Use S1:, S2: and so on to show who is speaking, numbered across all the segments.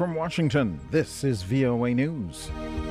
S1: From Washington, this is VOA News.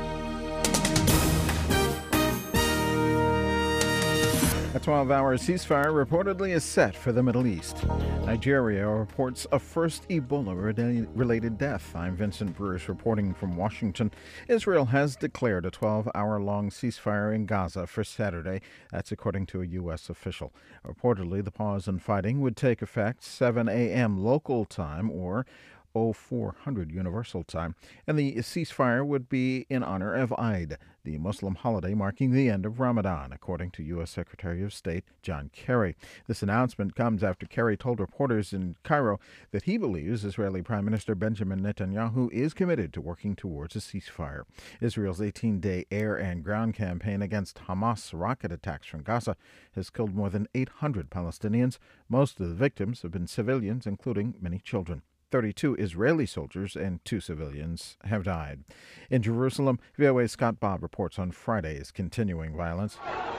S1: A 12-hour ceasefire reportedly is set for the Middle East. Nigeria reports a first Ebola-related death. I'm Vincent Bruce reporting from Washington. Israel has declared a 12-hour-long ceasefire in Gaza for Saturday. That's according to a U.S. official. Reportedly, the pause in fighting would take effect 7 a.m. local time or 0400 Universal Time, and the ceasefire would be in honor of Eid, the Muslim holiday marking the end of Ramadan, according to U.S. Secretary of State John Kerry. This announcement comes after Kerry told reporters in Cairo that he believes Israeli Prime Minister Benjamin Netanyahu is committed to working towards a ceasefire. Israel's 18-day air and ground campaign against Hamas rocket attacks from Gaza has killed more than 800 Palestinians. Most of the victims have been civilians, including many children. 32 Israeli soldiers and 2 civilians have died. In Jerusalem, VOA's Scott Bob reports on Friday's continuing violence.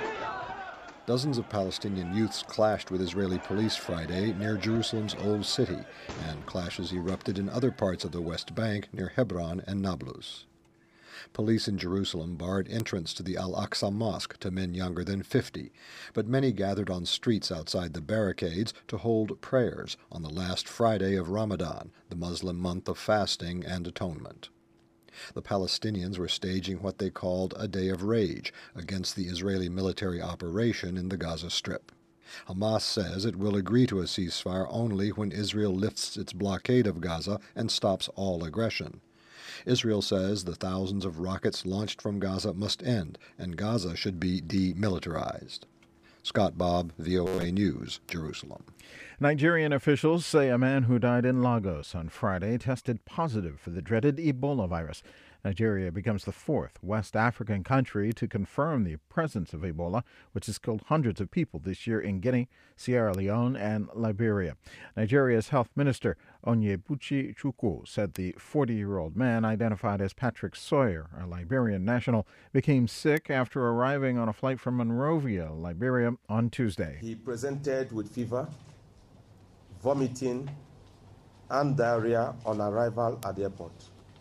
S2: Dozens of Palestinian youths clashed with Israeli police Friday near Jerusalem's Old City, and clashes erupted in other parts of the West Bank near Hebron and Nablus. Police in Jerusalem barred entrance to the Al-Aqsa Mosque to men younger than 50, but many gathered on streets outside the barricades to hold prayers on the last Friday of Ramadan, the Muslim month of fasting and atonement. The Palestinians were staging what they called a day of rage against the Israeli military operation in the Gaza Strip. Hamas says it will agree to a ceasefire only when Israel lifts its blockade of Gaza and stops all aggression. Israel says the thousands of rockets launched from Gaza must end, and Gaza should be demilitarized. Scott Bob, VOA News, Jerusalem.
S1: Nigerian officials say a man who died in Lagos on Friday tested positive for the dreaded Ebola virus. Nigeria becomes the fourth West African country to confirm the presence of Ebola, which has killed hundreds of people this year in Guinea, Sierra Leone, and Liberia. Nigeria's health minister, Onyebuchi Chukwu, said the 40-year-old man, identified as Patrick Sawyer, a Liberian national, became sick after arriving on a flight from Monrovia, Liberia, on Tuesday.
S3: He presented with fever, vomiting, and diarrhea on arrival at the airport.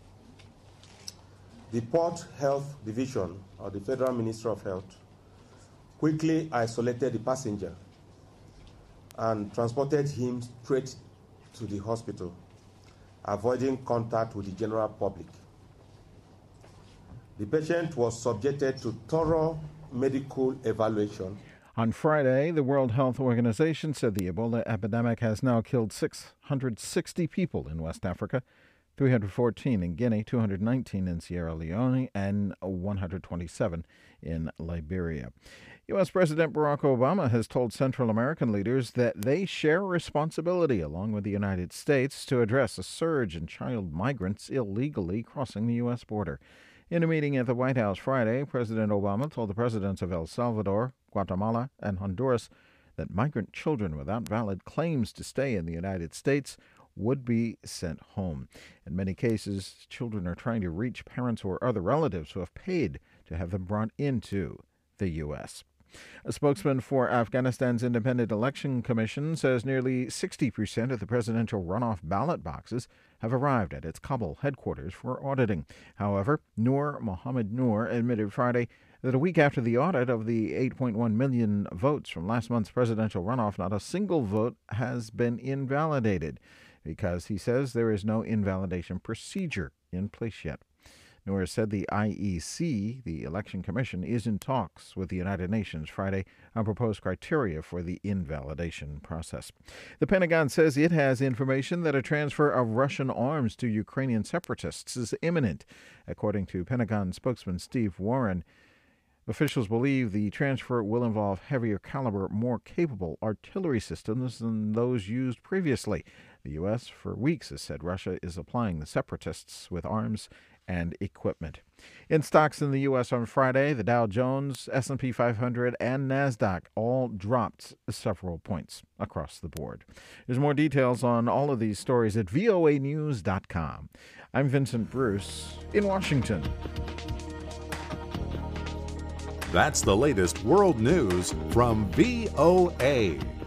S3: The Port Health Division, or the Federal Ministry of Health, quickly isolated the passenger and transported him straight to the hospital, avoiding contact with the general public. The patient was subjected to thorough medical evaluation.
S1: On Friday, the World Health Organization said the Ebola epidemic has now killed 660 people in West Africa, 314 in Guinea, 219 in Sierra Leone, and 127 in Liberia. U.S. President Barack Obama has told Central American leaders that they share responsibility, along with the United States, to address a surge in child migrants illegally crossing the U.S. border. In a meeting at the White House Friday, President Obama told the presidents of El Salvador, Guatemala, and Honduras that migrant children without valid claims to stay in the United States would be sent home. In many cases, children are trying to reach parents or other relatives who have paid to have them brought into the U.S. A spokesman for Afghanistan's Independent Election Commission says nearly 60% of the presidential runoff ballot boxes have arrived at its Kabul headquarters for auditing. However, Noor Mohammed Noor admitted Friday that a week after the audit of the 8.1 million votes from last month's presidential runoff, not a single vote has been invalidated, because he says there is no invalidation procedure in place yet. Noor said the IEC, the Election Commission, is in talks with the United Nations Friday on proposed criteria for the invalidation process. The Pentagon says it has information that a transfer of Russian arms to Ukrainian separatists is imminent. According to Pentagon spokesman Steve Warren, officials believe the transfer will involve heavier caliber, more capable artillery systems than those used previously. The U.S. for weeks has said Russia is supplying the separatists with arms and equipment. In stocks in the U.S. on Friday, the Dow Jones, S&P 500, and NASDAQ all dropped several points across the board. There's more details on all of these stories at voanews.com. I'm Vincent Bruce in Washington.
S4: That's the latest world news from VOA.